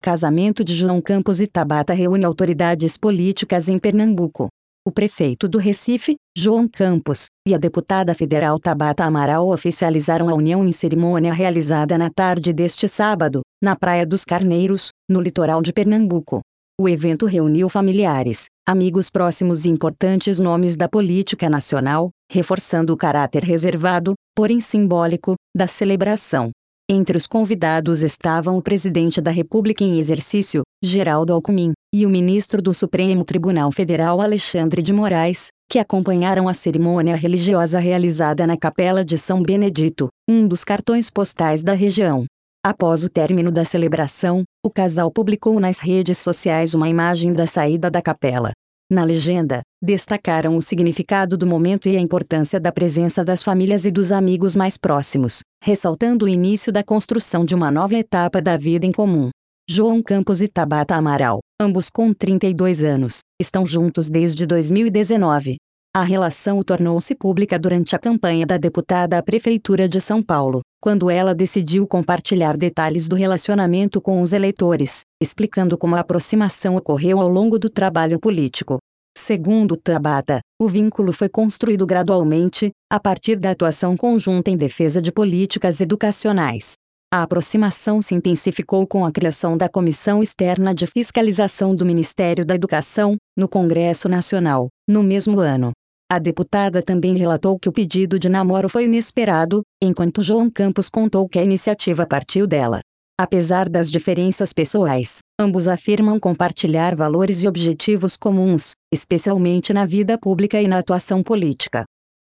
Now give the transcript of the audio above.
Casamento de João Campos e Tabata reúne autoridades políticas em Pernambuco. O prefeito do Recife, João Campos, e a deputada federal Tabata Amaral oficializaram a união em cerimônia realizada na tarde deste sábado, na Praia dos Carneiros, no litoral de Pernambuco. O evento reuniu familiares, amigos próximos e importantes nomes da política nacional, reforçando o caráter reservado, porém simbólico, da celebração. Entre os convidados estavam o presidente da República em exercício, Geraldo Alckmin, e o ministro do Supremo Tribunal Federal Alexandre de Moraes, que acompanharam a cerimônia religiosa realizada na Capela de São Benedito, um dos cartões postais da região. Após o término da celebração, o casal publicou nas redes sociais uma imagem da saída da capela. Na legenda, destacaram o significado do momento e a importância da presença das famílias e dos amigos mais próximos, ressaltando o início da construção de uma nova etapa da vida em comum. João Campos e Tabata Amaral, ambos com 32 anos, estão juntos desde 2019. A relação tornou-se pública durante a campanha da deputada à Prefeitura de São Paulo, quando ela decidiu compartilhar detalhes do relacionamento com os eleitores, explicando como a aproximação ocorreu ao longo do trabalho político. Segundo Tabata, o vínculo foi construído gradualmente, a partir da atuação conjunta em defesa de políticas educacionais. A aproximação se intensificou com a criação da Comissão Externa de Fiscalização do Ministério da Educação, no Congresso Nacional, no mesmo ano. A deputada também relatou que o pedido de namoro foi inesperado, enquanto João Campos contou que a iniciativa partiu dela. Apesar das diferenças pessoais, ambos afirmam compartilhar valores e objetivos comuns, especialmente na vida pública e na atuação política.